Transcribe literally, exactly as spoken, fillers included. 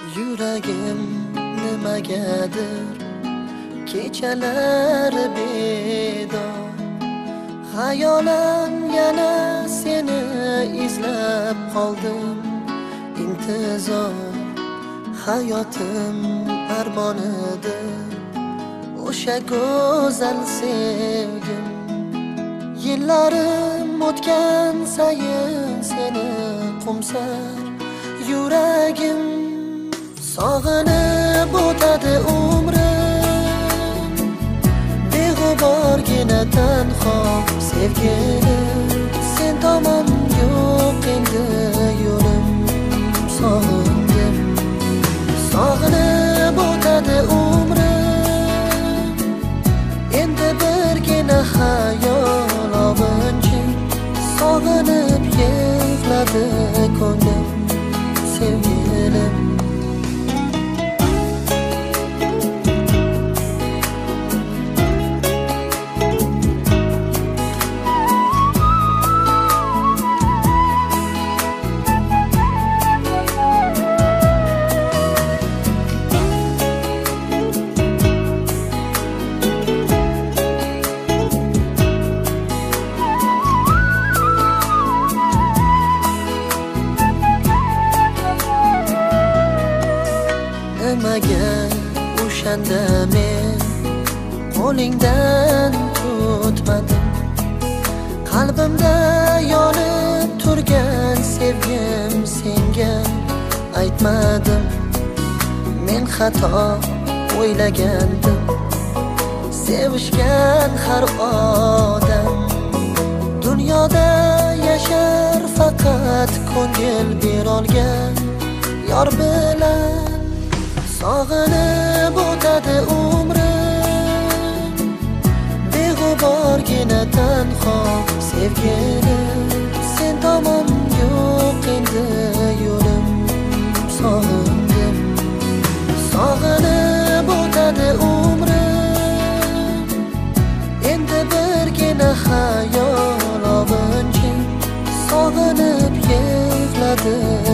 Yuragim nimagadir kechalar bedor, xayolan yana seni izlab qoldim. İntizor hayotim armonidir, o'sha go'zal sevgim. Yillarim o'tgan sayin seni qo'msar yuragim, sog'inib o'tadi umrim. Beg'uborgina tanho sevgilim, sen tomon yo'q endi yo'lim. Sog'indim, sog'inib o'tadi umrim. Endi birgina xayol ovinchim, sog'inib yig'ladi ko'nglim sevgilim. Nimaga o'shanda men qo'lingdan tutmadim? Qalbimda yonib turgan sevgim senga aytmadim. Men xato o'ylagandim, sevishgan har odam dunyoda yashar faqat ko'ngil berolgan yor bilan. Sog'inib o'tadi umrim, beg'uborgina tanho sevgilim, sen tomon yo'q endi yo'lim. Sog'indim, sog'inib o'tadi umrim. Endi birgina xayol ovinchim, sog'inib yig'ladi